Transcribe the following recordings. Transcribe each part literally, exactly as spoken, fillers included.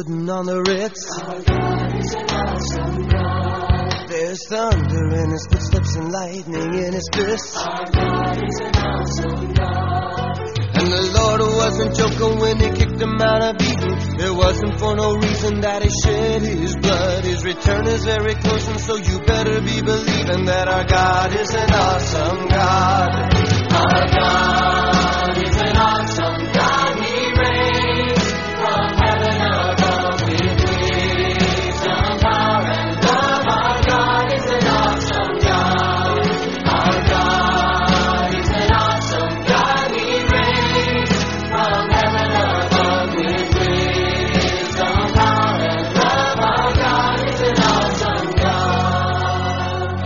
sitting on the Ritz. Our God is an awesome God. There's thunder in his footsteps and lightning in his fists. Our God is an awesome God. And the Lord wasn't joking when he kicked him out of Eden. It wasn't for no reason that he shed his blood. His return is very close, and so you better be believing that our God is an awesome God. Our God is an awesome God. He reigns from heaven above with wisdom, power, and love. Our God is an awesome God. Our God is an awesome God. He reigns from heaven above with wisdom, power, and love. Our God is an awesome God.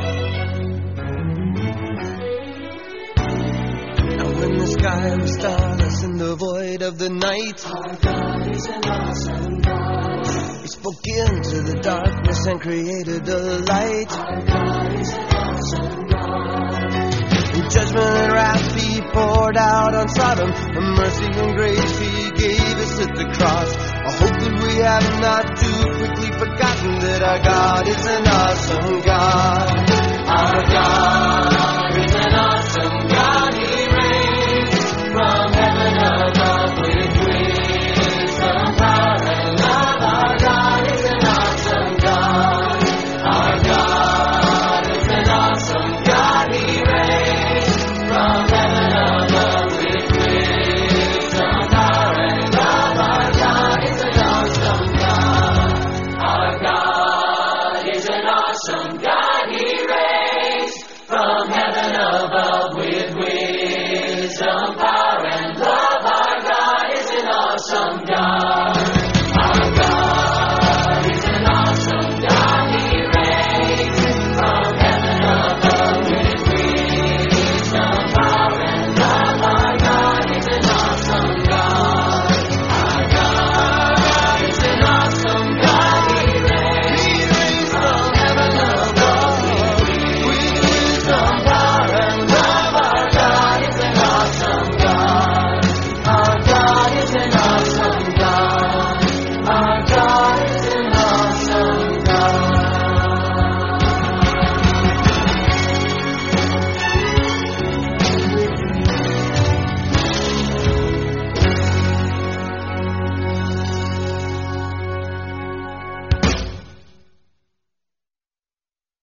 Now when the sky was starless in the void of the night, Our God is an awesome God. he spoke into the darkness and created a light. Our God is an awesome God. And judgment and wrath he poured out on Sodom. And mercy and grace he gave us at the cross. I hope that we have not too quickly forgotten that our God is an awesome God.